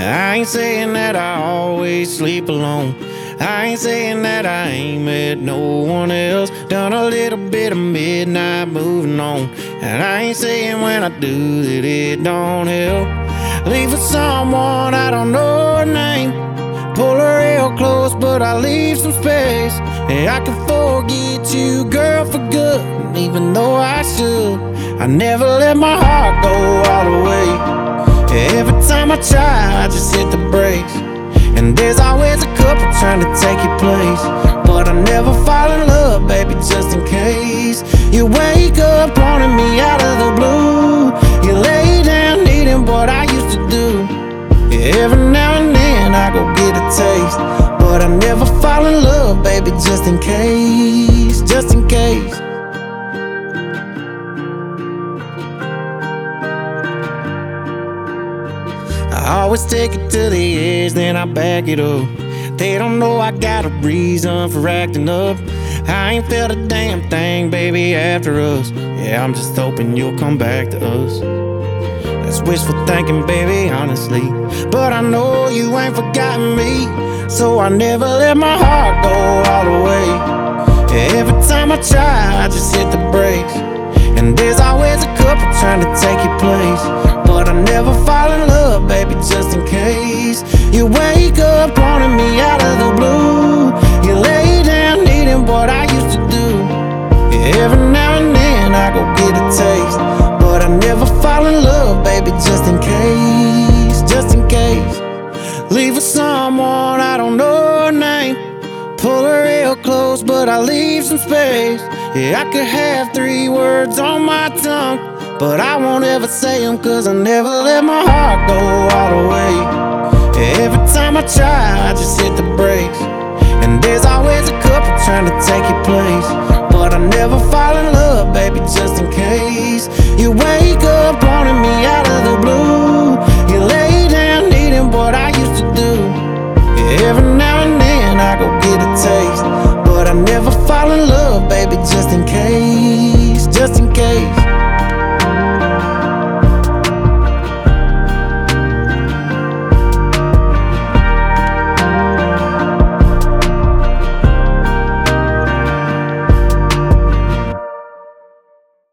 I ain't saying that I always sleep alone. I ain't saying that I ain't met no one else. Done a little bit of midnight moving on. And I ain't saying when I do that it don't help. Leave for someone I don't know her name. Pull her real close, but I leave some space. And I can forget you, girl, for good. And even though I should, I never let my heart go all the way. Every time I try, I just hit the brakes. And there's always a couple trying to take your place. But I never fall in love, baby, just in case. You wake up wanting me out of the blue. You lay down needing what I used to do. Every now and then I go get a taste. But I never fall in love, baby, just in case. Just in case. I always take it to the edge, then I back it up. They don't know I got a reason for acting up. I ain't felt a damn thing, baby, after us. Yeah, I'm just hoping you'll come back to us. That's wishful thinking, baby, honestly. But I know you ain't forgotten me, so I never let my heart go all the way. Every time I try, I just hit the brakes. And there's always a couple trying to take your place. But I never fall in love, baby, just in case. You wake up wanting me out of the blue. You lay down needing what I used to do. Every now and then I go get a taste. But I never fall in love, baby, just in case. Just in case. Leave for someone I don't know her name. Pull her real close, but I leave some space. Yeah, I could have 3 words on my tongue, but I won't ever say them, cause I never let my heart go all the way. Every time I try, I just hit the brakes. And there's always a couple trying to take your place. But I never fall in love, baby, just in case. You wake up wanting me out of the blue. You lay down needing what I used to do. Every now and then I go get a taste. But I never fall in love, baby, just in case. Just in case.